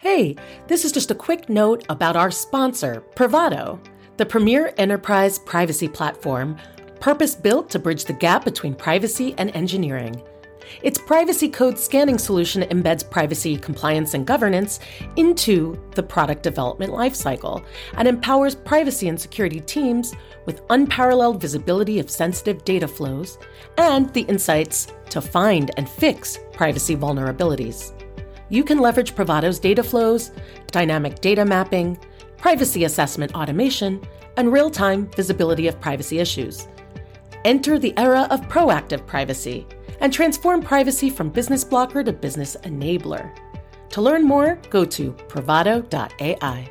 Hey, this is just a quick note about our sponsor, Privado, the premier enterprise privacy platform purpose-built to bridge the gap between privacy and engineering. Its privacy code scanning solution embeds privacy, compliance, and governance into the product development lifecycle and empowers privacy and security teams with unparalleled visibility of sensitive data flows and the insights to find and fix privacy vulnerabilities. You can leverage Privado's data flows, dynamic data mapping, privacy assessment automation, and real-time visibility of privacy issues. Enter the era of proactive privacy and transform privacy from business blocker to business enabler. To learn more, go to privado.ai.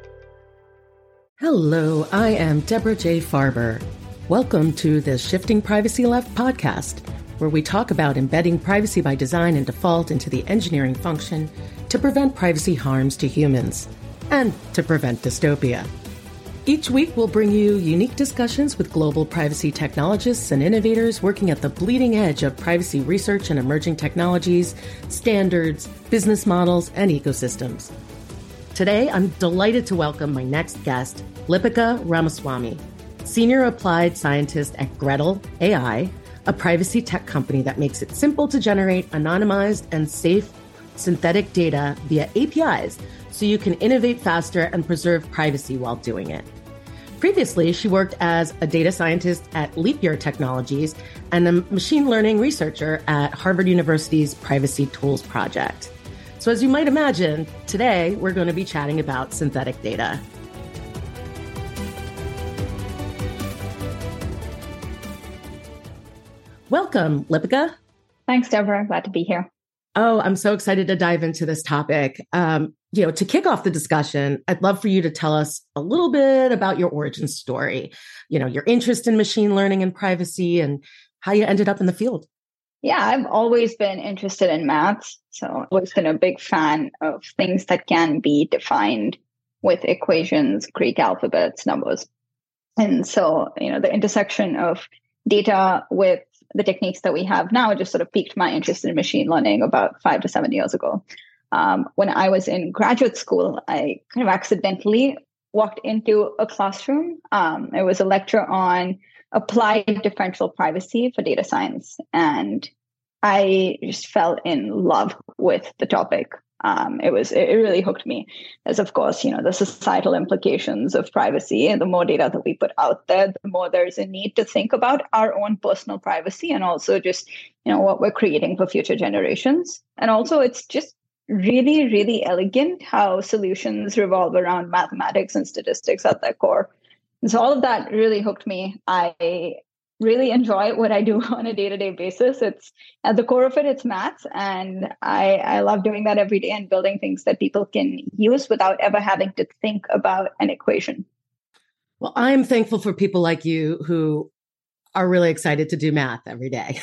Hello, I am Deborah J. Farber. Welcome to the Shifting Privacy Left podcast, where we talk about embedding privacy by design and default into the engineering function to prevent privacy harms to humans and to prevent dystopia. Each week, we'll bring you unique discussions with global privacy technologists and innovators working at the bleeding edge of privacy research and emerging technologies, standards, business models, and ecosystems. Today, I'm delighted to welcome my next guest, Lipika Ramaswamy, Senior Applied Scientist at Gretel AI, a privacy tech company that makes it simple to generate anonymized and safe synthetic data via APIs so you can innovate faster and preserve privacy while doing it. Previously, she worked as a data scientist at Leap Year Technologies and a machine learning researcher at Harvard University's Privacy Tools Project. So as you might imagine, today we're going to be chatting about synthetic data. Welcome, Lipika. Thanks, Deborah. Glad to be here. Oh, I'm so excited to dive into this topic. To kick off the discussion, I'd love for you to tell us a little bit about your origin story, your interest in machine learning and privacy and how you ended up in the field. Yeah, I've always been interested in maths. So I've always been a big fan of things that can be defined with equations, Greek alphabets, numbers. And so, the intersection of data with the techniques that we have now just sort of piqued my interest in machine learning about 5 to 7 years ago. When I was in graduate school, I kind of accidentally walked into a classroom. It was a lecture on applied differential privacy for data science. And I just fell in love with the topic. It really hooked me, as of course, the societal implications of privacy, and the more data that we put out there, the more there's a need to think about our own personal privacy and also just, what we're creating for future generations. And also it's just really, really elegant how solutions revolve around mathematics and statistics at their core. And so all of that really hooked me. I really enjoy what I do on a day-to-day basis. It's at the core of it, it's maths. And I love doing that every day and building things that people can use without ever having to think about an equation. Well, I'm thankful for people like you who are really excited to do math every day.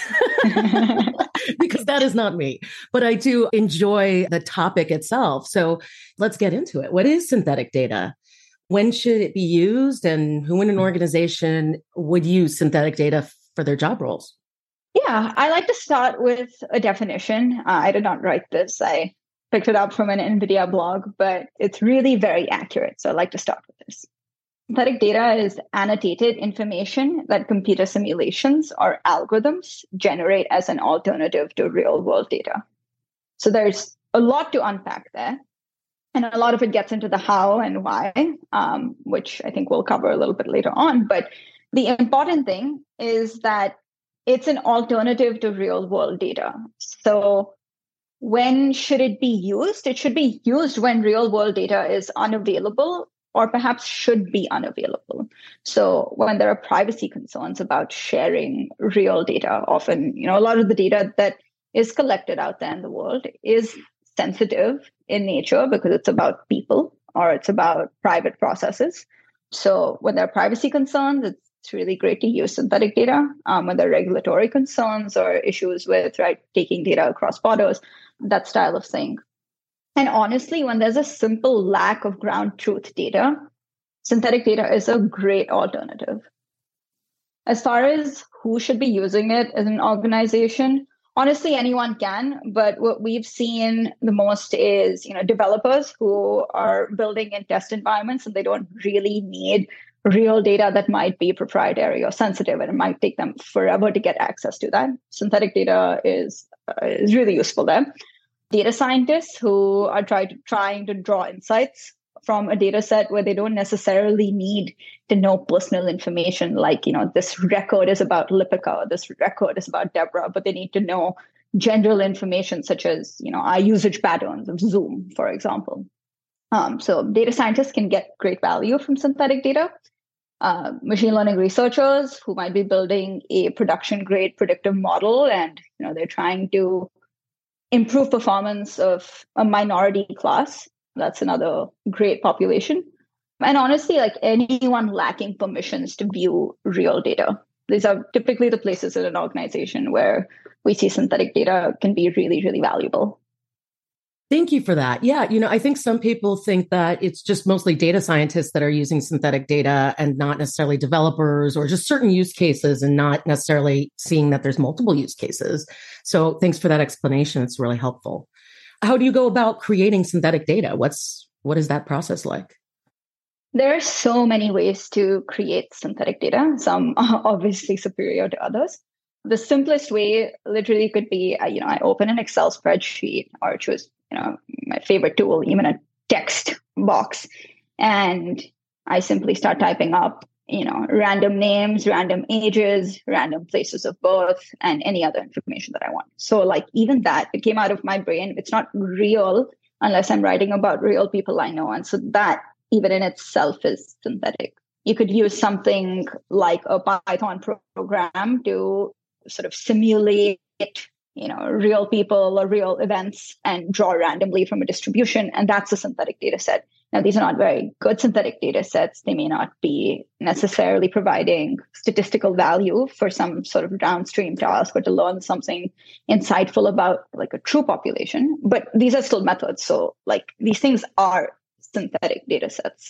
Because that is not me, but I do enjoy the topic itself. So let's get into it. What is synthetic data? When should it be used, and who in an organization would use synthetic data for their job roles? Yeah, I like to start with a definition. I did not write this. I picked it up from an NVIDIA blog, but it's really very accurate. So I like to start with this. Synthetic data is annotated information that computer simulations or algorithms generate as an alternative to real-world data. So there's a lot to unpack there. And a lot of it gets into the how and why, which I think we'll cover a little bit later on. But the important thing is that it's an alternative to real-world data. So when should it be used? It should be used when real-world data is unavailable or perhaps should be unavailable. So when there are privacy concerns about sharing real data, often, a lot of the data that is collected out there in the world is sensitive in nature because it's about people or it's about private processes. So when there are privacy concerns, it's really great to use synthetic data. When there are regulatory concerns or issues with taking data across borders, that style of thing. And honestly, when there's a simple lack of ground truth data, synthetic data is a great alternative. As far as who should be using it as an organization, Honestly, anyone can, but what we've seen the most is, developers who are building in test environments and they don't really need real data that might be proprietary or sensitive, and it might take them forever to get access to that. Synthetic data is really useful there. Data scientists who are trying to draw insights from a data set where they don't necessarily need to know personal information, like, this record is about Lipica, or this record is about Deborah, but they need to know general information such as, our usage patterns of Zoom, for example. So data scientists can get great value from synthetic data. Machine learning researchers who might be building a production grade predictive model, and they're trying to improve performance of a minority class. That's another great population. And honestly, like anyone lacking permissions to view real data. These are typically the places in an organization where we see synthetic data can be really, really valuable. Thank you for that. Yeah, I think some people think that it's just mostly data scientists that are using synthetic data and not necessarily developers or just certain use cases, and not necessarily seeing that there's multiple use cases. So thanks for that explanation. It's really helpful. How do you go about creating synthetic data? What is that process like? There are so many ways to create synthetic data. Some are obviously superior to others. The simplest way literally could be, I open an Excel spreadsheet or choose, my favorite tool, even a text box. And I simply start typing up, random names, random ages, random places of birth, and any other information that I want. So like even that, it came out of my brain. It's not real unless I'm writing about real people I know. And so that even in itself is synthetic. You could use something like a Python program to sort of simulate, real people or real events and draw randomly from a distribution. And that's a synthetic data set. Now, these are not very good synthetic data sets. They may not be necessarily providing statistical value for some sort of downstream task or to learn something insightful about like a true population. But these are still methods. So like these things are synthetic data sets.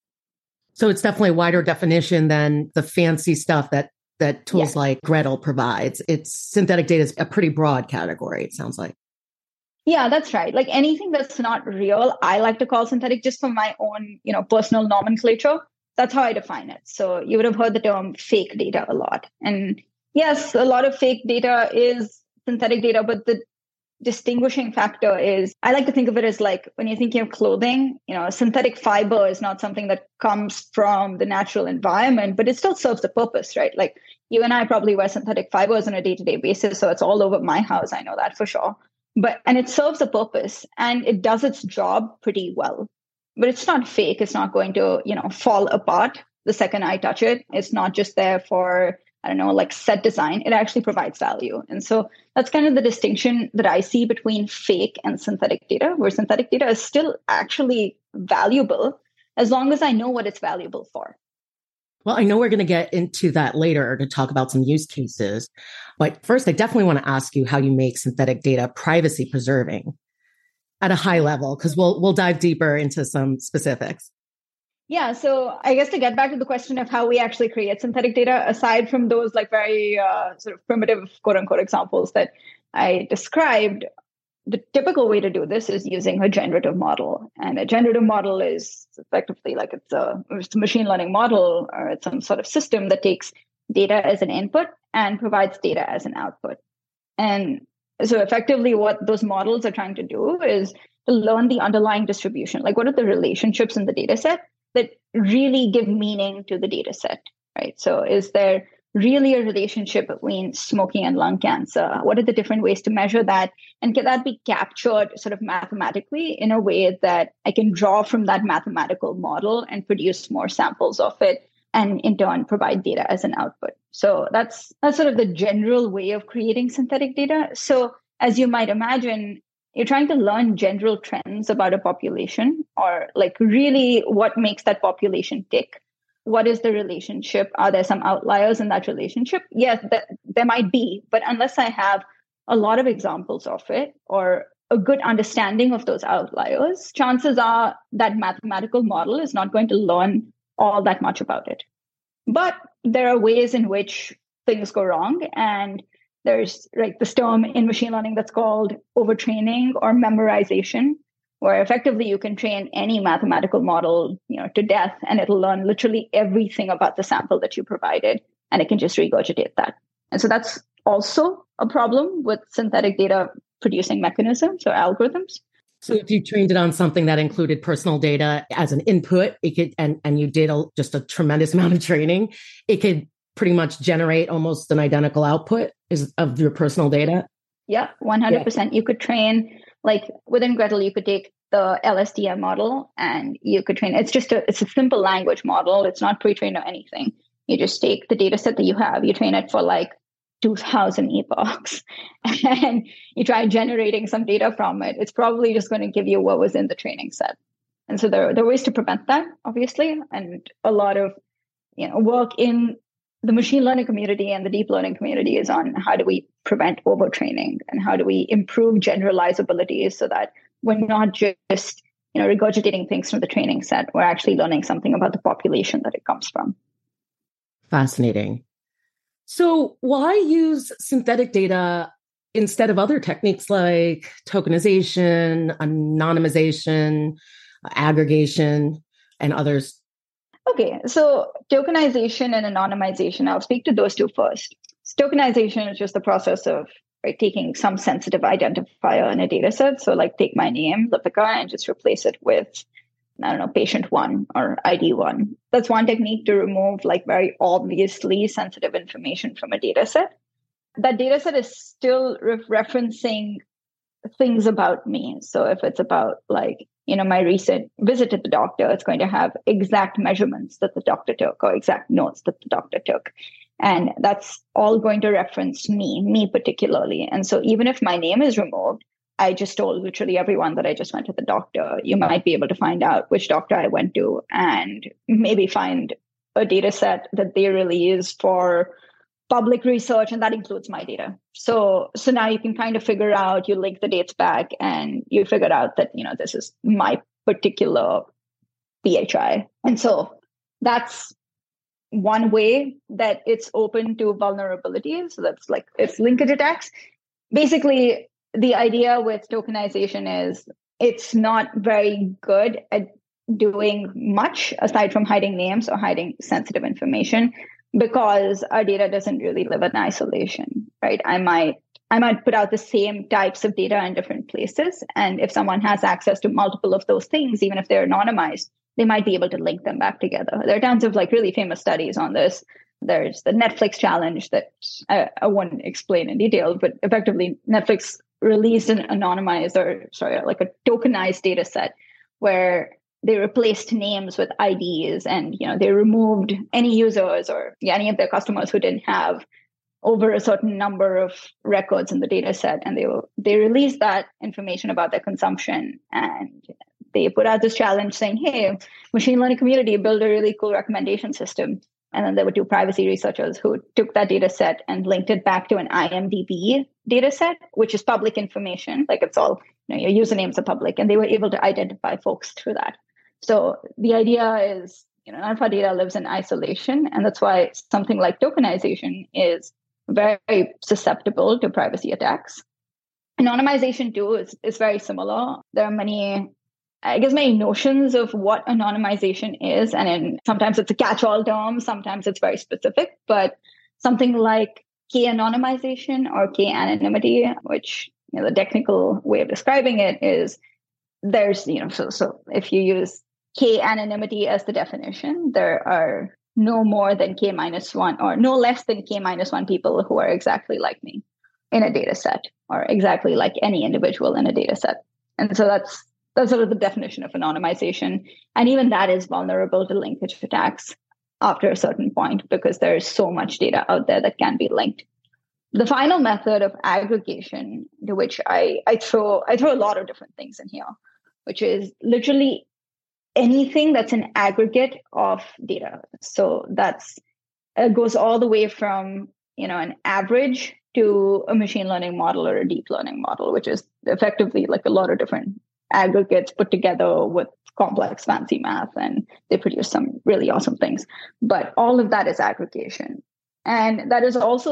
So it's definitely a wider definition than the fancy stuff that tools like Gretel provides. It's synthetic data is a pretty broad category, it sounds like. Yeah, that's right. Like anything that's not real, I like to call synthetic just for my own, personal nomenclature. That's how I define it. So you would have heard the term fake data a lot. And yes, a lot of fake data is synthetic data, but the distinguishing factor is I like to think of it as like when you're thinking of clothing, synthetic fiber is not something that comes from the natural environment, but it still serves the purpose, right? Like you and I probably wear synthetic fibers on a day-to-day basis. So it's all over my house. I know that for sure. And it serves a purpose and it does its job pretty well, but it's not fake. It's not going to, fall apart the second I touch it. It's not just there for, like set design. It actually provides value. And so that's kind of the distinction that I see between fake and synthetic data, where synthetic data is still actually valuable as long as I know what it's valuable for. Well, I know we're going to get into that later to talk about some use cases. But first, I definitely want to ask you how you make synthetic data privacy preserving at a high level, because we'll dive deeper into some specifics. Yeah, so I guess to get back to the question of how we actually create synthetic data, aside from those like very sort of primitive quote unquote examples that I described, the typical way to do this is using a generative model. And a generative model is effectively like it's a machine learning model, or it's some sort of system that takes data as an input and provides data as an output. And so effectively what those models are trying to do is to learn the underlying distribution. Like what are the relationships in the data set that really give meaning to the data set, right? So is there really a relationship between smoking and lung cancer? What are the different ways to measure that? And can that be captured sort of mathematically in a way that I can draw from that mathematical model and produce more samples of it, and in turn provide data as an output? So that's sort of the general way of creating synthetic data. So as you might imagine, you're trying to learn general trends about a population, or like really what makes that population tick. What is the relationship? Are there some outliers in that relationship? Yes, there might be, but unless I have a lot of examples of it or a good understanding of those outliers, chances are that mathematical model is not going to learn all that much about it. But there are ways in which things go wrong, and There's this term in machine learning that's called overtraining or memorization, where effectively you can train any mathematical model, to death, and it'll learn literally everything about the sample that you provided, and it can just regurgitate that. And so that's also a problem with synthetic data producing mechanisms or algorithms. So if you trained it on something that included personal data as an input, it could, and you did just a tremendous amount of training, it could pretty much generate almost an identical output of your personal data. Yeah, 100%. Yeah. You could train, within Gretel, you could take the LSTM model and you could train. It's a simple language model. It's not pre-trained or anything. You just take the data set that you have, you train it for 2,000 epochs, and you try generating some data from it. It's probably just going to give you what was in the training set. And so there are ways to prevent that, obviously, and a lot of work in the machine learning community and the deep learning community is on how do we prevent overtraining and how do we improve generalizability so that we're not just regurgitating things from the training set. We're actually learning something about the population that it comes from. Fascinating. So why use synthetic data instead of other techniques like tokenization, anonymization, aggregation, and others? Okay, so tokenization and anonymization, I'll speak to those two first. Tokenization is just the process of taking some sensitive identifier in a data set. So take my name, Lipika, and just replace it with, patient one or ID one. That's one technique to remove very obviously sensitive information from a data set. That data set is still referencing things about me. So if it's about my recent visit to the doctor, it's going to have exact measurements that the doctor took or exact notes that the doctor took. And that's all going to reference me particularly. And so even if my name is removed, I just told literally everyone that I just went to the doctor. You might be able to find out which doctor I went to and maybe find a data set that they release for public research, and that includes my data. So now you can kind of figure out, you link the dates back and you figure out that, this is my particular PHI. And so that's one way that it's open to vulnerabilities. So that's it's linkage attacks. Basically, the idea with tokenization is it's not very good at doing much aside from hiding names or hiding sensitive information, because our data doesn't really live in isolation, right? I might put out the same types of data in different places. And if someone has access to multiple of those things, even if they're anonymized, they might be able to link them back together. There are tons of really famous studies on this. There's the Netflix challenge that I won't explain in detail, but effectively Netflix released an anonymized a tokenized data set where they replaced names with IDs, and they removed any users or any of their customers who didn't have over a certain number of records in the data set, and they released that information about their consumption, and they put out this challenge saying, "Hey, machine learning community, build a really cool recommendation system." And then there were two privacy researchers who took that data set and linked it back to an IMDb data set, which is public information. It's all your usernames are public, and they were able to identify folks through that. So the idea is, none of our data lives in isolation. And that's why something like tokenization is very susceptible to privacy attacks. Anonymization too is very similar. There are many notions of what anonymization is. And sometimes it's a catch-all term, sometimes it's very specific, but something like k-anonymization or k-anonymity, which the technical way of describing it is there's, so if you use k-anonymity as the definition, there are no more than k-1 or no less than k-1 people who are exactly like me in a data set or exactly like any individual in a data set. And so that's sort of the definition of anonymization. And even that is vulnerable to linkage attacks after a certain point because there's so much data out there that can be linked. The final method of aggregation, to which I throw a lot of different things in here, which is literally anything that's an aggregate of data. So that's goes all the way from an average to a machine learning model or a deep learning model, which is effectively a lot of different aggregates put together with complex fancy math, and they produce some really awesome things. But all of that is aggregation. And that is also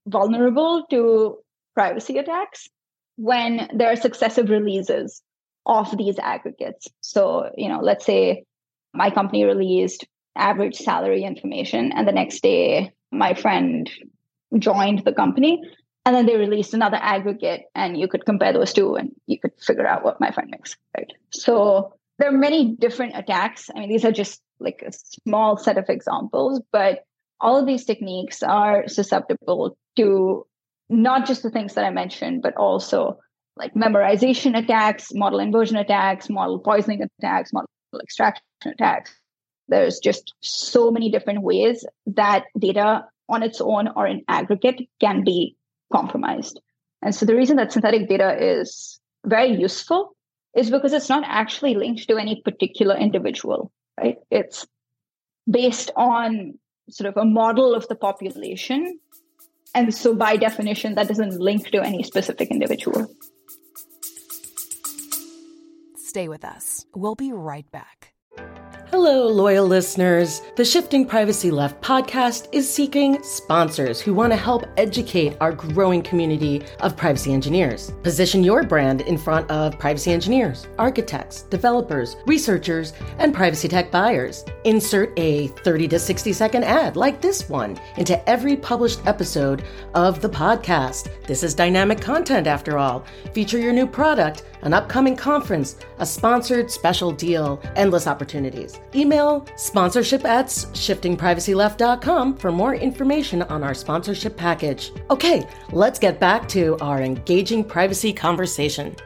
vulnerable to privacy attacks when there are successive releases of these aggregates. So, let's say my company released average salary information, and the next day my friend joined the company, and then they released another aggregate, and you could compare those two and you could figure out what my friend makes, right? So there are many different attacks. I mean, these are just like a small set of examples, but all of these techniques are susceptible to not just the things that I mentioned, but also like memorization attacks, model inversion attacks, model poisoning attacks, model extraction attacks. There's just so many different ways that data on its own or in aggregate can be compromised. And so the reason that synthetic data is very useful is because it's not actually linked to any particular individual, right? It's based on sort of a model of the population. And so by definition, that doesn't link to any specific individual. Stay with us. We'll be right back. Hello, loyal listeners. The Shifting Privacy Left podcast is seeking sponsors who want to help educate our growing community of privacy engineers. Position your brand in front of privacy engineers, architects, developers, researchers, and privacy tech buyers. Insert a 30 to 60 second ad like this one into every published episode of the podcast. This is dynamic content after all. Feature your new product, an upcoming conference, a sponsored special deal, endless opportunities. Email sponsorship@shiftingprivacyleft.com for more information on our sponsorship package. Okay, let's get back to our engaging privacy conversation.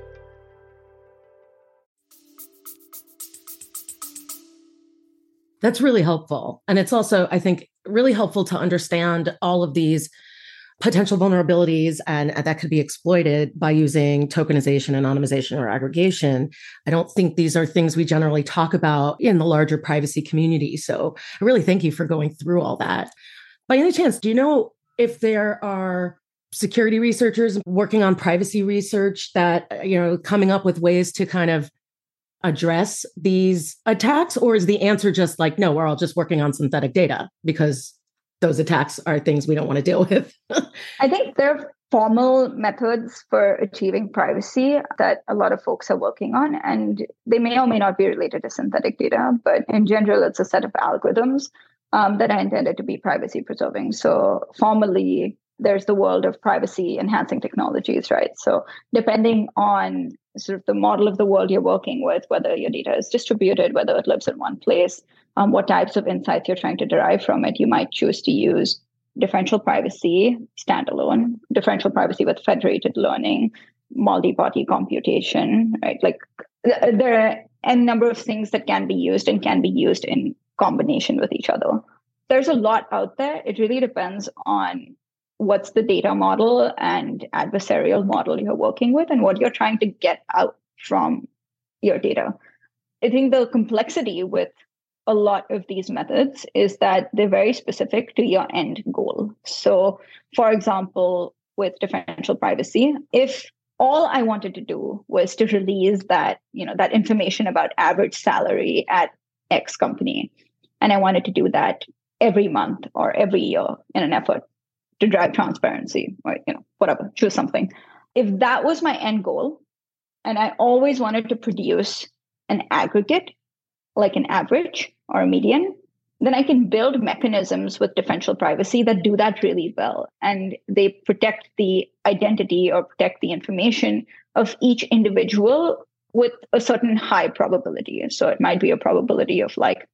That's really helpful. And it's also, I think, really helpful to understand all of these potential vulnerabilities and that could be exploited by using tokenization, anonymization, or aggregation. I don't think these are things we generally talk about in the larger privacy community. So I really thank you for going through all that. By any chance, do you know if there are security researchers working on privacy research that, coming up with ways to kind of address these attacks? Or is the answer just like, no, we're all just working on synthetic data because those attacks are things we don't want to deal with? I think there are formal methods for achieving privacy that a lot of folks are working on, and they may or may not be related to synthetic data, but in general, it's a set of algorithms that are intended to be privacy preserving. So formally, there's the world of privacy enhancing technologies, right? So depending on sort of the model of the world you're working with, whether your data is distributed, whether it lives in one place, what types of insights you're trying to derive from it, you might choose to use differential privacy standalone, differential privacy with federated learning, multi-party computation, right? Like there are a number of things that can be used and can be used in combination with each other. There's a lot out there. It really depends on what's the data model and adversarial model you're working with and what you're trying to get out from your data. I think the complexity with a lot of these methods is that they're very specific to your end goal. So, for example, with differential privacy, if all I wanted to do was to release that, that information about average salary at X company, and I wanted to do that every month or every year in an effort to drive transparency or, whatever, choose something. If that was my end goal, and I always wanted to produce an aggregate, like an average or a median, then I can build mechanisms with differential privacy that do that really well. And they protect the identity or protect the information of each individual with a certain high probability. So it might be a probability of like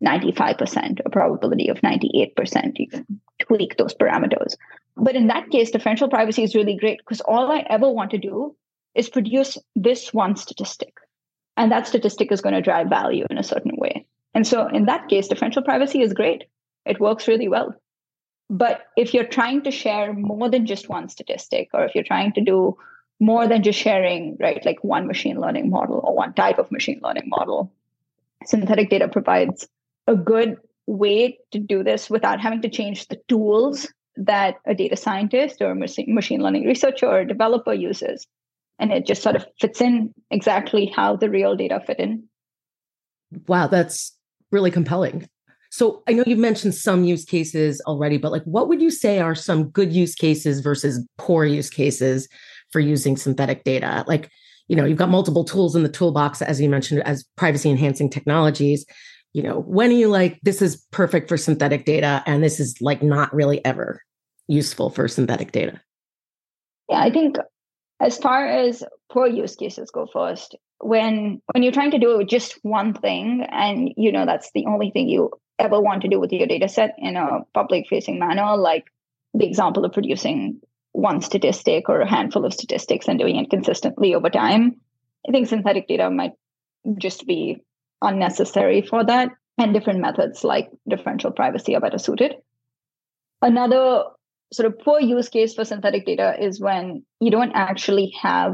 95%, a probability of 98%. You can tweak those parameters. But in that case, differential privacy is really great because all I ever want to do is produce this one statistic. And that statistic is going to drive value in a certain way. And so in that case, differential privacy is great. It works really well. But if you're trying to share more than just one statistic, or if you're trying to do more than just sharing, right, like one machine learning model or one type of machine learning model, synthetic data provides a good way to do this without having to change the tools that a data scientist or machine learning researcher or developer uses. And it just sort of fits in exactly how the real data fit in. Wow, that's really compelling. So I know you've mentioned some use cases already, but like what would you say are some good use cases versus poor use cases for using synthetic data? Like, you've got multiple tools in the toolbox, as you mentioned, as privacy enhancing technologies. When are you like, this is perfect for synthetic data and this is like not really ever useful for synthetic data? Yeah, I think as far as poor use cases go first, when you're trying to do it with just one thing and that's the only thing you ever want to do with your data set in a public facing manner, like the example of producing one statistic or a handful of statistics and doing it consistently over time, I think synthetic data might just be unnecessary for that, and different methods like differential privacy are better suited. Another sort of poor use case for synthetic data is when you don't actually have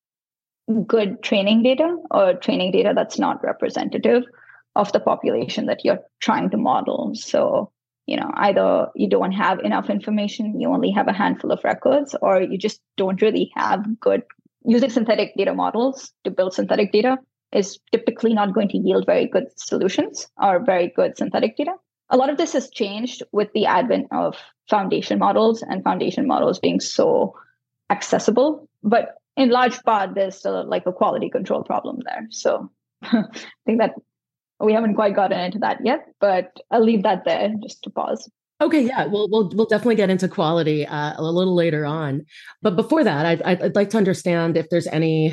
good training data or training data that's not representative of the population that you're trying to model. So, either you don't have enough information, you only have a handful of records, or you just don't really have good. Using synthetic data models to build synthetic data is typically not going to yield very good solutions or very good synthetic data. A lot of this has changed with the advent of foundation models and foundation models being so accessible. But in large part, there's still like a quality control problem there. So I think that we haven't quite gotten into that yet, but I'll leave that there just to pause. Okay, yeah, we'll definitely get into quality a little later on. But before that, I'd like to understand if there's any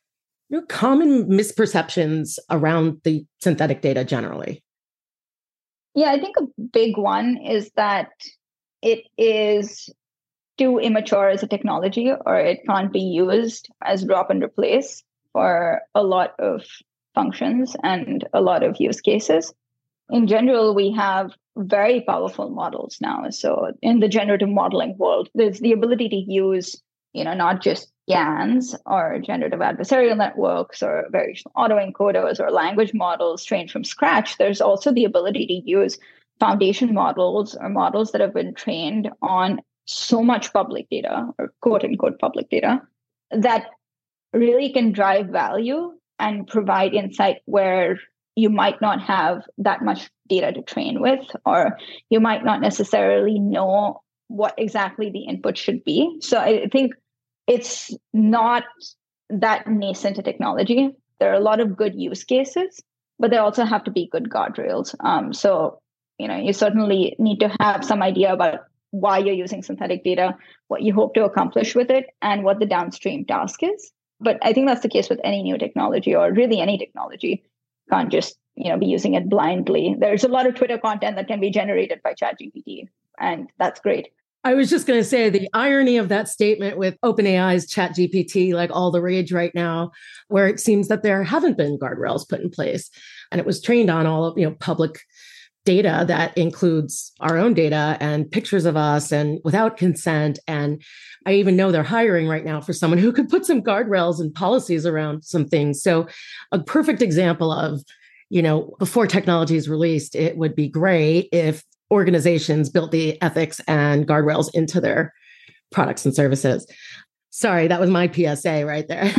common misperceptions around the synthetic data generally. Yeah, I think a big one is that it is too immature as a technology, or it can't be used as drop and replace for a lot of functions and a lot of use cases. In general, we have very powerful models now. So in the generative modeling world, there's the ability to use, not just GANs or generative adversarial networks or variational autoencoders or language models trained from scratch. There's also the ability to use foundation models or models that have been trained on so much public data or quote unquote public data that really can drive value and provide insight where you might not have that much data to train with, or you might not necessarily know what exactly the input should be. So I think it's not that nascent a technology. There are a lot of good use cases, but there also have to be good guardrails. So, you certainly need to have some idea about why you're using synthetic data, what you hope to accomplish with it, and what the downstream task is. But I think that's the case with any new technology, or really any technology. You can't just, be using it blindly. There's a lot of Twitter content that can be generated by ChatGPT, and that's great. I was just going to say the irony of that statement with OpenAI's ChatGPT, like all the rage right now, where it seems that there haven't been guardrails put in place, and it was trained on all of public data that includes our own data and pictures of us and without consent. And I even know they're hiring right now for someone who could put some guardrails and policies around some things. So a perfect example of, before technology is released, it would be great if organizations built the ethics and guardrails into their products and services. Sorry, that was my PSA right there.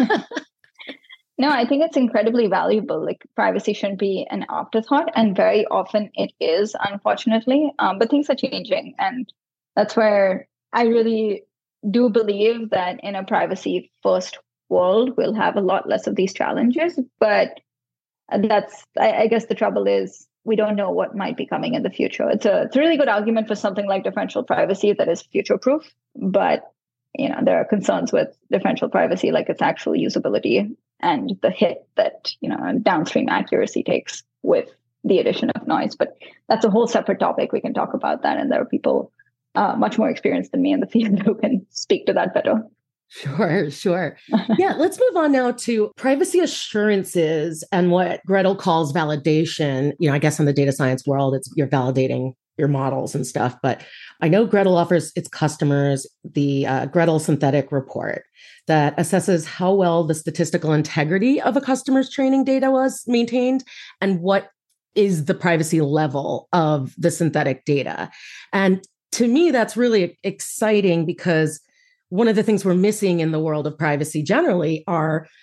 No, I think it's incredibly valuable. Like, privacy shouldn't be an afterthought, and very often it is, unfortunately. But things are changing, and that's where I really do believe that in a privacy-first world, we'll have a lot less of these challenges. But I guess the trouble is we don't know what might be coming in the future. It's a really good argument for something like differential privacy that is future-proof, but there are concerns with differential privacy, like its actual usability and the hit that downstream accuracy takes with the addition of noise. But that's a whole separate topic. We can talk about that, and there are people much more experienced than me in the field who can speak to that better. Sure. Yeah, let's move on now to privacy assurances and what Gretel calls validation. I guess in the data science world, it's you're validating your models and stuff. But I know Gretel offers its customers the Gretel Synthetic Report that assesses how well the statistical integrity of a customer's training data was maintained and what is the privacy level of the synthetic data. And to me, that's really exciting because one of the things we're missing in the world of privacy generally are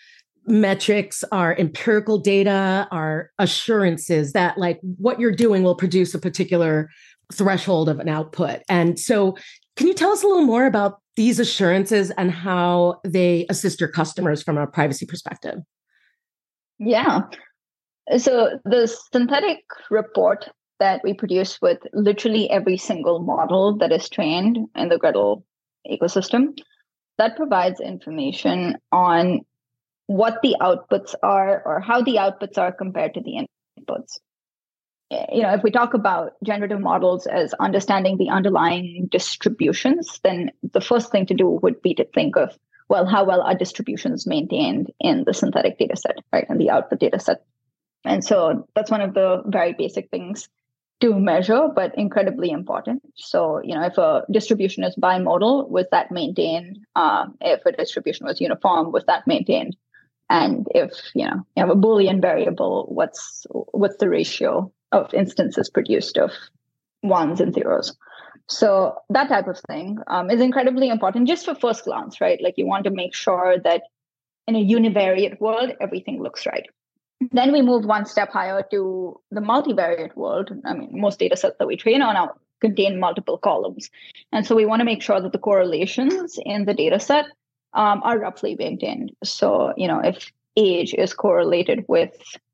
metrics are empirical data, are assurances that like what you're doing will produce a particular threshold of an output. And so can you tell us a little more about these assurances and how they assist your customers from a privacy perspective? Yeah. So the synthetic report that we produce with literally every single model that is trained in the Gradle ecosystem, that provides information on what the outputs are or how the outputs are compared to the inputs. If we talk about generative models as understanding the underlying distributions, then the first thing to do would be to think of, well, how well are distributions maintained in the synthetic data set, right, and the output data set. And so that's one of the very basic things to measure, but incredibly important. So, if a distribution is bimodal, was that maintained? If a distribution was uniform, was that maintained? And if you have a Boolean variable, what's the ratio of instances produced of ones and zeros? So that type of thing is incredibly important just for first glance, right? Like you want to make sure that in a univariate world, everything looks right. Then we move one step higher to the multivariate world. I mean, most data sets that we train on now contain multiple columns. And so we want to make sure that the correlations in the data set are roughly maintained. So, if age is correlated with,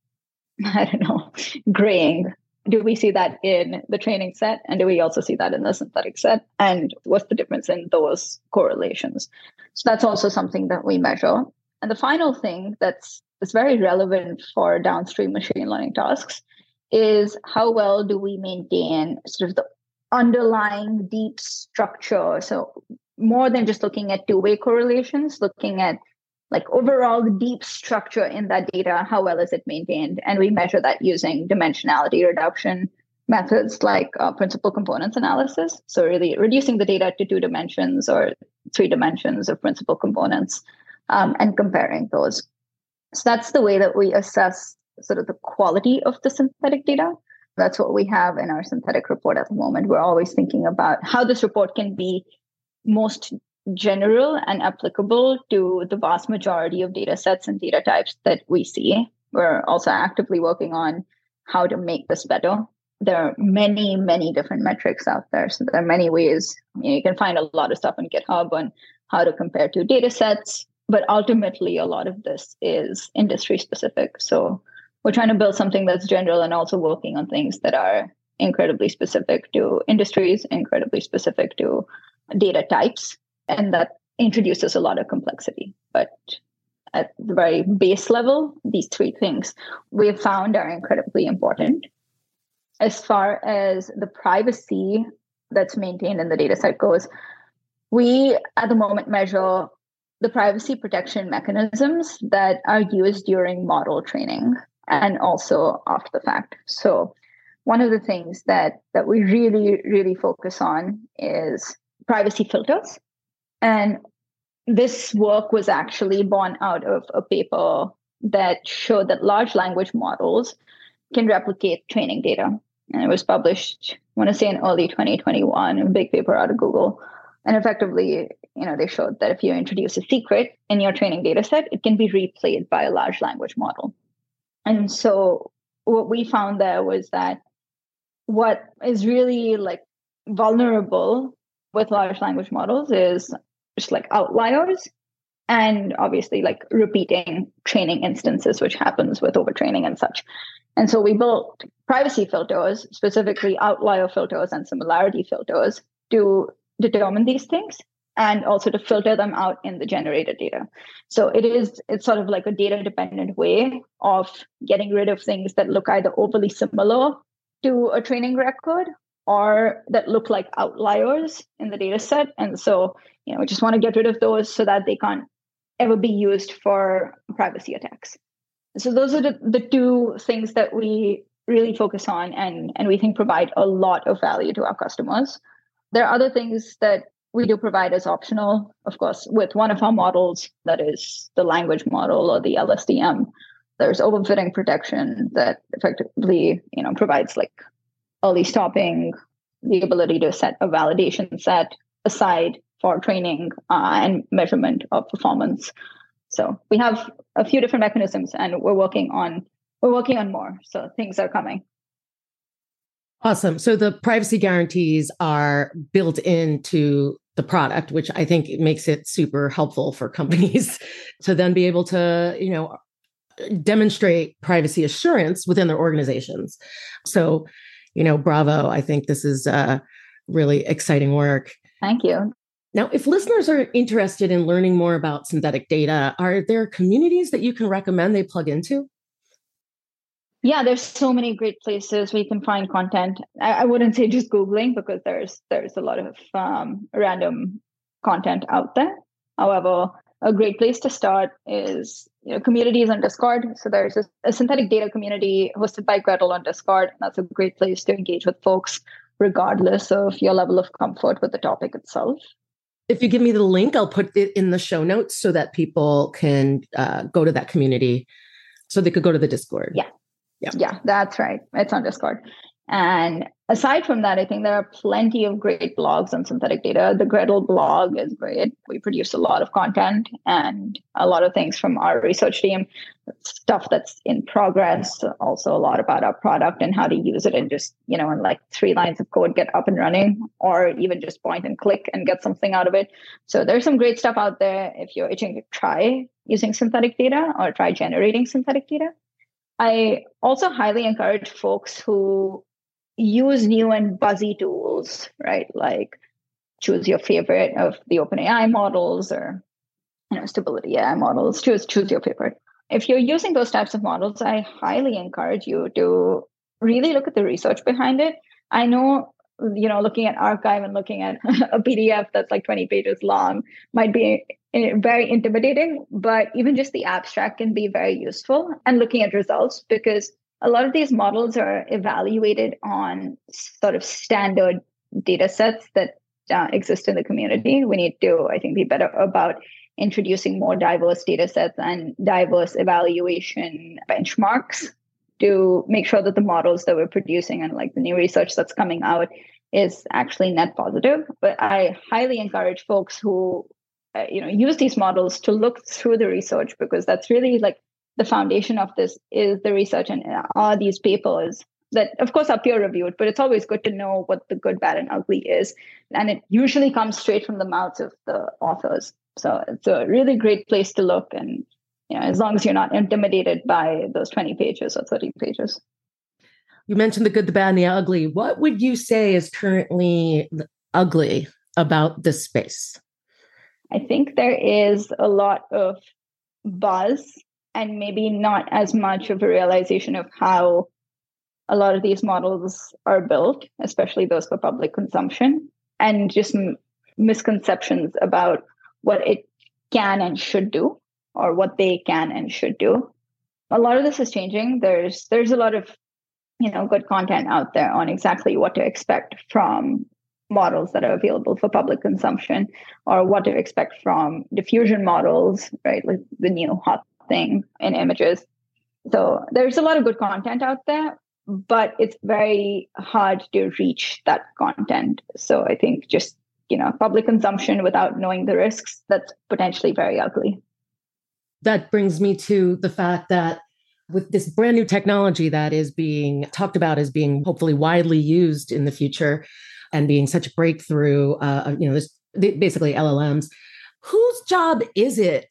graying, do we see that in the training set? And do we also see that in the synthetic set? And what's the difference in those correlations? So that's also something that we measure. And the final thing that's very relevant for downstream machine learning tasks is how well do we maintain sort of the underlying deep structure. So more than just looking at two-way correlations, looking at like overall the deep structure in that data, how well is it maintained? And we measure that using dimensionality reduction methods like principal components analysis. So really reducing the data to 2 dimensions or 3 dimensions of principal components and comparing those. So that's the way that we assess sort of the quality of the synthetic data. That's what we have in our synthetic report at the moment. We're always thinking about how this report can be most general and applicable to the vast majority of data sets and data types that we see. We're also actively working on how to make this better. There are many, many different metrics out there. So there are many ways. You can find a lot of stuff on GitHub on how to compare two data sets. But ultimately, a lot of this is industry specific. So we're trying to build something that's general and also working on things that are incredibly specific to industries, incredibly specific to data types. And that introduces a lot of complexity. But at the very base level, these 3 things we have found are incredibly important. As far as the privacy that's maintained in the data set goes, we at the moment measure the privacy protection mechanisms that are used during model training and also after the fact. So one of the things that we really, really focus on is privacy filters. And this work was actually born out of a paper that showed that large language models can replicate training data. And it was published, I want to say in early 2021, a big paper out of Google. And effectively, they showed that if you introduce a secret in your training data set, it can be replayed by a large language model. And so what we found there was that what is really like vulnerable with large language models is just like outliers and obviously like repeating training instances, which happens with overtraining and such. And so we built privacy filters, specifically outlier filters and similarity filters, to determine these things and also to filter them out in the generated data. So it's sort of like a data dependent way of getting rid of things that look either overly similar to a training record or that look like outliers in the data set. And so, we just want to get rid of those so that they can't ever be used for privacy attacks. So those are the 2 things that we really focus on and we think provide a lot of value to our customers. There are other things that we do provide as optional, of course, with one of our models, that is the language model or the LSTM. There's overfitting protection that effectively, provides like early stopping, the ability to set a validation set aside for training and measurement of performance. So we have a few different mechanisms, and we're working on more. So things are coming. Awesome. So the privacy guarantees are built into the product, which I think makes it super helpful for companies to then be able to, demonstrate privacy assurance within their organizations. So, bravo. I think this is really exciting work. Thank you. Now, if listeners are interested in learning more about synthetic data, are there communities that you can recommend they plug into? Yeah, there's so many great places where you can find content. I wouldn't say just Googling, because there's a lot of random content out there. However, a great place to start is communities on Discord. So there's a synthetic data community hosted by Gretel on Discord. That's a great place to engage with folks, regardless of your level of comfort with the topic itself. If you give me the link, I'll put it in the show notes so that people can go to that community, so they could go to the Discord. Yeah, that's right. It's on Discord. And aside from that, I think there are plenty of great blogs on synthetic data. The Gretel blog is great. We produce a lot of content and a lot of things from our research team, stuff that's in progress, also a lot about our product and how to use it, and just, in like 3 lines of code, get up and running, or even just point and click and get something out of it. So there's some great stuff out there if you're itching to try using synthetic data or try generating synthetic data. I also highly encourage folks who use new and buzzy tools, right? Like choose your favorite of the OpenAI models, or Stability AI models. Choose your favorite. If you're using those types of models, I highly encourage you to really look at the research behind it. I know, looking at arXiv and looking at a PDF that's like 20 pages long might be very intimidating, but even just the abstract can be very useful, and looking at results, because a lot of these models are evaluated on sort of standard data sets that exist in the community. We need to, I think, be better about introducing more diverse data sets and diverse evaluation benchmarks to make sure that the models that we're producing and like the new research that's coming out is actually net positive. But I highly encourage folks who use these models to look through the research, because that's really like the foundation of this is the research, and are these papers that, of course, are peer reviewed, but it's always good to know what the good, bad, and ugly is. And it usually comes straight from the mouths of the authors. So it's a really great place to look. And, as long as you're not intimidated by those 20 pages or 30 pages. You mentioned the good, the bad, and the ugly. What would you say is currently ugly about this space? I think there is a lot of buzz, and maybe not as much of a realization of how a lot of these models are built, especially those for public consumption, and just misconceptions about what it can and should do, or what they can and should do. A lot of this is changing. There's a lot of good content out there on exactly what to expect from models that are available for public consumption, or what to expect from diffusion models, right? Like the new hot thing in images. So there's a lot of good content out there, but it's very hard to reach that content. So I think just, public consumption without knowing the risks, that's potentially very ugly. That brings me to the fact that with this brand new technology that is being talked about as being hopefully widely used in the future and being such a breakthrough, this basically LLMs, whose job is it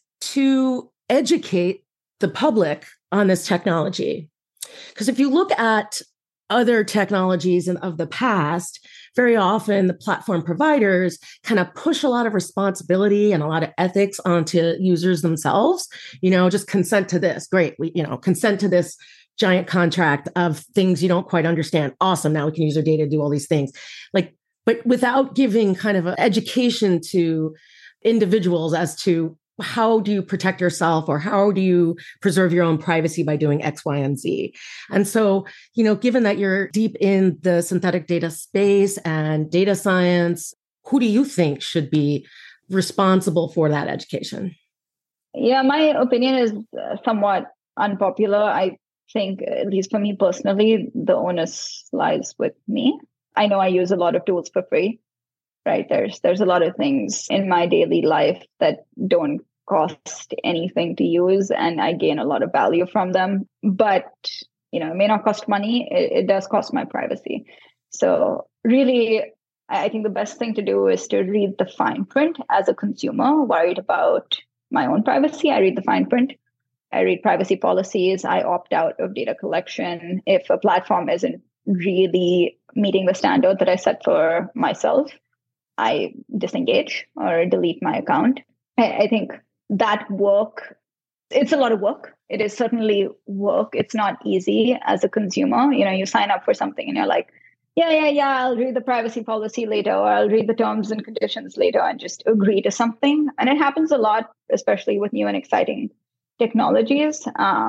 to educate the public on this technology? Because if you look at other technologies of the past, very often the platform providers kind of push a lot of responsibility and a lot of ethics onto users themselves. Just consent to this. Great. Consent to this giant contract of things you don't quite understand. Awesome. Now we can use our data to do all these things. But without giving kind of an education to individuals as to how do you protect yourself, or how do you preserve your own privacy by doing X, Y, and Z? And so, given that you're deep in the synthetic data space and data science, who do you think should be responsible for that education? Yeah, my opinion is somewhat unpopular. I think, at least for me personally, the onus lies with me. I know I use a lot of tools for free, right? There's a lot of things in my daily life that don't cost anything to use, and I gain a lot of value from them. But, it may not cost money. It does cost my privacy. So really, I think the best thing to do is to read the fine print as a consumer worried about my own privacy. I read the fine print. I read privacy policies. I opt out of data collection. If a platform isn't really meeting the standard that I set for myself, I disengage or delete my account. I think that work, it's a lot of work. It is certainly work. It's not easy as a consumer. You sign up for something and you're like, yeah, I'll read the privacy policy later, or I'll read the terms and conditions later and just agree to something. And it happens a lot, especially with new and exciting technologies.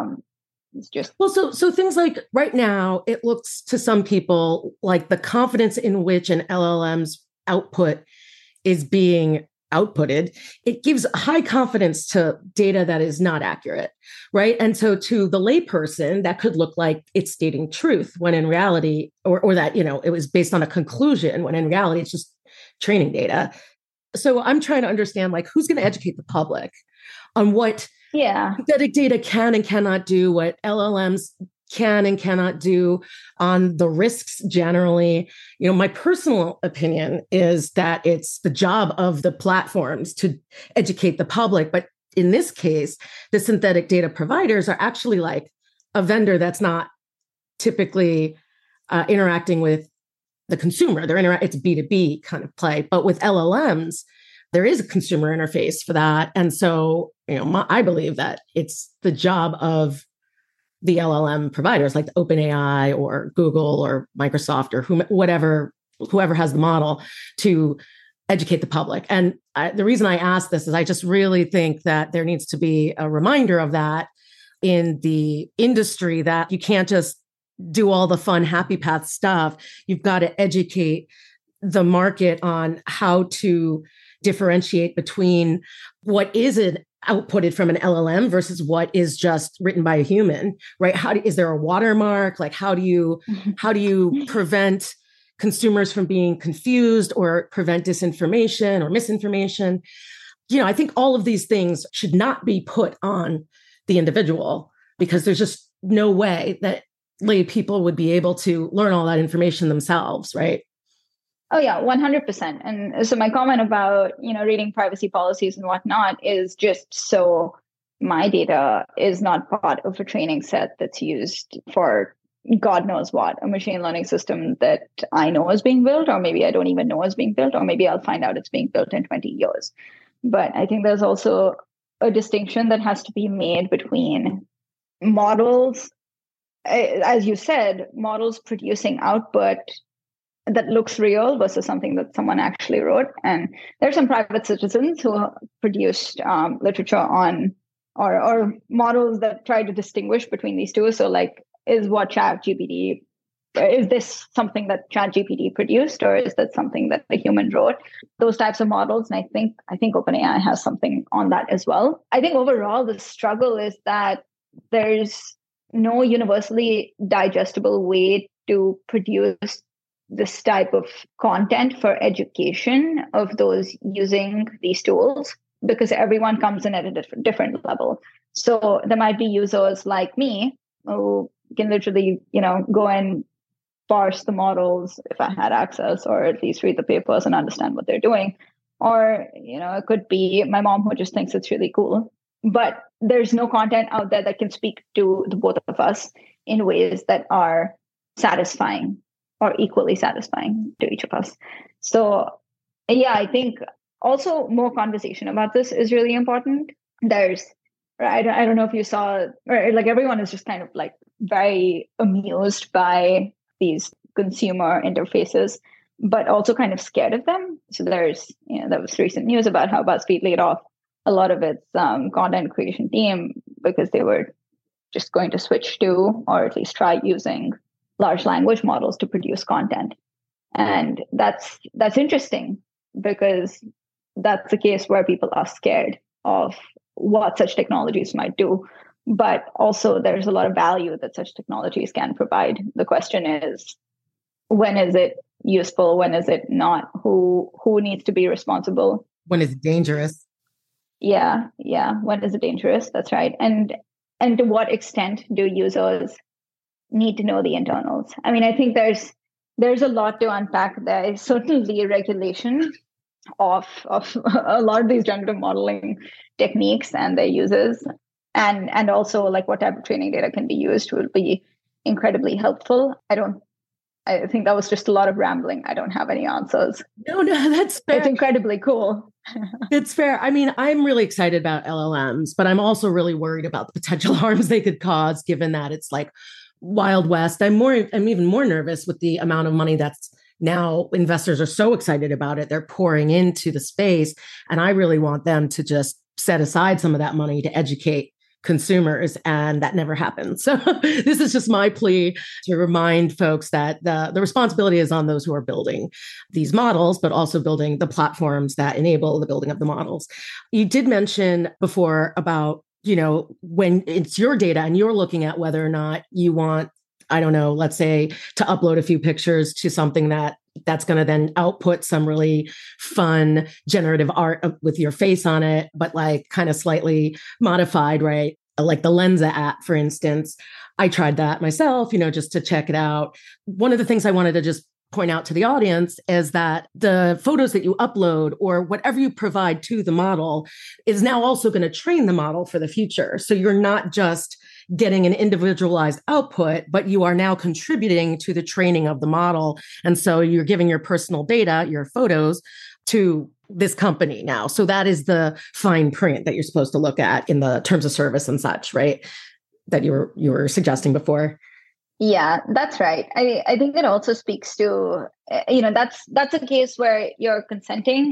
It's just so things like right now, it looks to some people like the confidence in which an LLM's output is being outputted, it gives high confidence to data that is not accurate, right? And so to the layperson, that could look like it's stating truth when in reality, or that, it was based on a conclusion when in reality, it's just training data. So I'm trying to understand, like, who's going to educate the public on what synthetic data can and cannot do, what LLMs can and cannot do, on the risks generally. My personal opinion is that it's the job of the platforms to educate the public. But in this case, the synthetic data providers are actually like a vendor that's not typically interacting with the consumer. It's a B2B kind of play. But with LLMs, there is a consumer interface for that. And so, I believe that it's the job of the LLM providers like the OpenAI or Google or Microsoft or whoever has the model to educate the public. And the reason I ask this is I just really think that there needs to be a reminder of that in the industry, that you can't just do all the fun, happy path stuff. You've got to educate the market on how to differentiate between what is outputted from an LLM versus what is just written by a human, right? Is there a watermark? Like, how do you prevent consumers from being confused or prevent disinformation or misinformation? I think all of these things should not be put on the individual, because there's just no way that lay people would be able to learn all that information themselves, right? Oh, yeah, 100%. And so my comment about, reading privacy policies and whatnot is just so my data is not part of a training set that's used for God knows what, a machine learning system that I know is being built, or maybe I don't even know is being built, or maybe I'll find out it's being built in 20 years. But I think there's also a distinction that has to be made between models, as you said, models producing output that looks real versus something that someone actually wrote. And there's some private citizens who produced literature on or models that try to distinguish between these two. So like, is this something that ChatGPT produced, or is that something that a human wrote? Those types of models. And I think OpenAI has something on that as well. I think overall the struggle is that there's no universally digestible way to produce this type of content for education of those using these tools, because everyone comes in at a different level. So there might be users like me who can literally, go and parse the models if I had access, or at least read the papers and understand what they're doing. Or, it could be my mom who just thinks it's really cool. But there's no content out there that can speak to the both of us in ways that are satisfying or equally satisfying to each of us. So, yeah, I think also more conversation about this is really important. I don't know if you saw, or like everyone is just kind of like very amused by these consumer interfaces, but also kind of scared of them. So there was recent news about how BuzzFeed laid off a lot of its content creation team because they were just going to switch to, or at least try using, large language models to produce content. And that's interesting, because that's a case where people are scared of what such technologies might do. But also there's a lot of value that such technologies can provide. The question is, when is it useful? When is it not? Who needs to be responsible? When it's dangerous. Yeah. When is it dangerous? That's right. And to what extent do users need to know the internals? I mean, I think there's a lot to unpack. There is certainly regulation of a lot of these generative modeling techniques and their uses, and also like what type of training data can be used will be incredibly helpful. I think that was just a lot of rambling. I don't have any answers. No, that's fair. It's incredibly cool. It's fair. I mean, I'm really excited about LLMs, but I'm also really worried about the potential harms they could cause, given that it's like Wild West. I'm even more nervous with the amount of money that's now investors are so excited about it. They're pouring into the space. And I really want them to just set aside some of that money to educate consumers, and that never happens. So this is just my plea to remind folks that the responsibility is on those who are building these models, but also building the platforms that enable the building of the models. You did mention before about, when it's your data and you're looking at whether or not you want, I don't know, let's say to upload a few pictures to something that's going to then output some really fun generative art with your face on it, but like kind of slightly modified, right? Like the Lensa app, for instance. I tried that myself, just to check it out. One of the things I wanted to just point out to the audience is that the photos that you upload or whatever you provide to the model is now also going to train the model for the future. So you're not just getting an individualized output, but you are now contributing to the training of the model. And so you're giving your personal data, your photos, to this company now. So that is the fine print that you're supposed to look at in the terms of service and such, right? That you were suggesting before. Yeah, that's right. I think it also speaks to, that's a case where you're consenting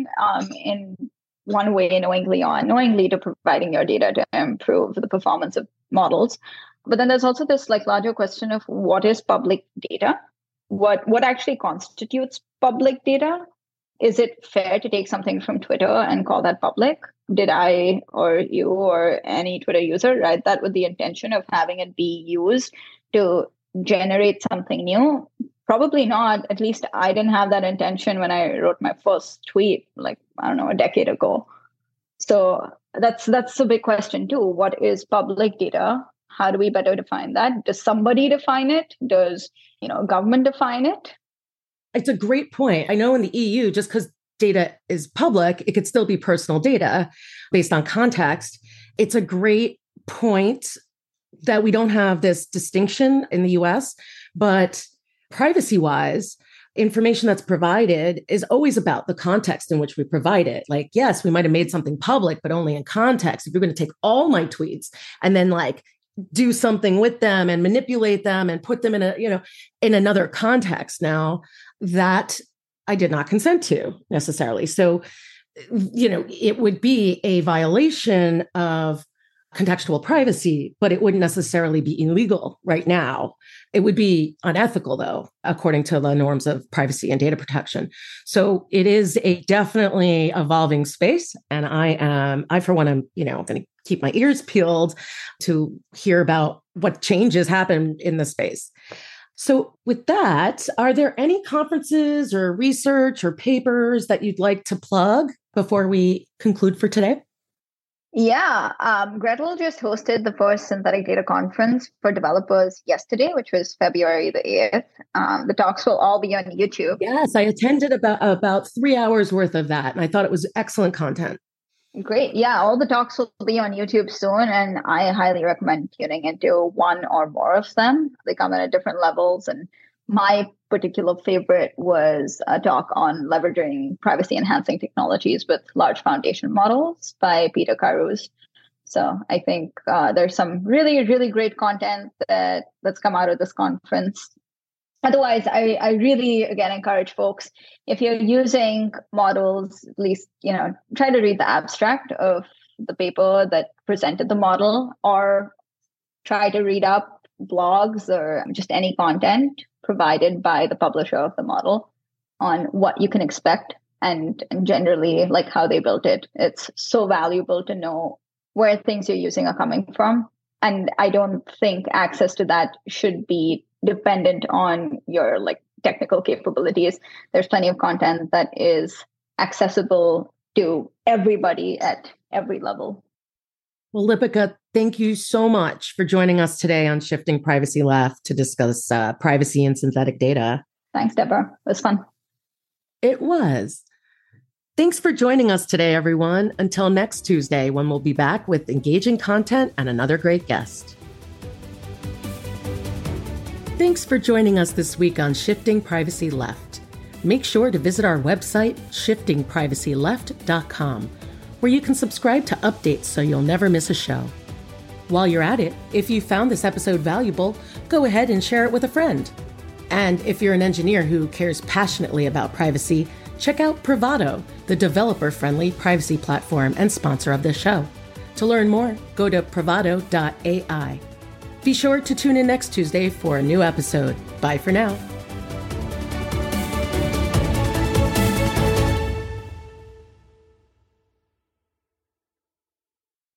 in one way, knowingly or unknowingly, to providing your data to improve the performance of models. But then there's also this like larger question of what is public data? What actually constitutes public data? Is it fair to take something from Twitter and call that public? Did I or you or any Twitter user write that with the intention of having it be used to generate something new? Probably not. At least I didn't have that intention when I wrote my first tweet, like, I don't know, a decade ago. So that's a big question too. What is public data? How do we better define that? Does somebody define it? Does, government define it? It's a great point. I know in the EU, just because data is public, it could still be personal data based on context. It's a great point that we don't have this distinction in the US, but privacy-wise, information that's provided is always about the context in which we provide it. Like, yes, we might have made something public, but only in context. If you're going to take all my tweets and then like do something with them and manipulate them and put them in in another context now, that I did not consent to necessarily. So, it would be a violation of contextual privacy, but it wouldn't necessarily be illegal right now. It would be unethical, though, according to the norms of privacy and data protection. So it is a definitely evolving space. And I for one, am, going to keep my ears peeled to hear about what changes happen in the space. So with that, are there any conferences or research or papers that you'd like to plug before we conclude for today? Yeah, Gretel just hosted the first synthetic data conference for developers yesterday, which was February the 8th. The talks will all be on YouTube. Yes, I attended about 3 hours worth of that, and I thought it was excellent content. Great. Yeah, all the talks will be on YouTube soon, and I highly recommend tuning into one or more of them. They come in at different levels, and my particular favorite was a talk on leveraging privacy-enhancing technologies with large foundation models by Peter Carruthers. So I think there's some really, really great content that's come out of this conference. Otherwise, I really, again, encourage folks, if you're using models, at least, try to read the abstract of the paper that presented the model, or try to read up blogs or just any content provided by the publisher of the model on what you can expect and generally like how they built it. It's so valuable to know where things you're using are coming from. And I don't think access to that should be dependent on your like technical capabilities. There's plenty of content that is accessible to everybody at every level. Well, Lipika, thank you so much for joining us today on Shifting Privacy Left to discuss privacy and synthetic data. Thanks, Deborah. It was fun. It was. Thanks for joining us today, everyone. Until next Tuesday, when we'll be back with engaging content and another great guest. Thanks for joining us this week on Shifting Privacy Left. Make sure to visit our website, shiftingprivacyleft.com, where you can subscribe to updates so you'll never miss a show. While you're at it, if you found this episode valuable, go ahead and share it with a friend. And if you're an engineer who cares passionately about privacy, check out Privado, the developer-friendly privacy platform and sponsor of this show. To learn more, go to privado.ai. Be sure to tune in next Tuesday for a new episode. Bye for now.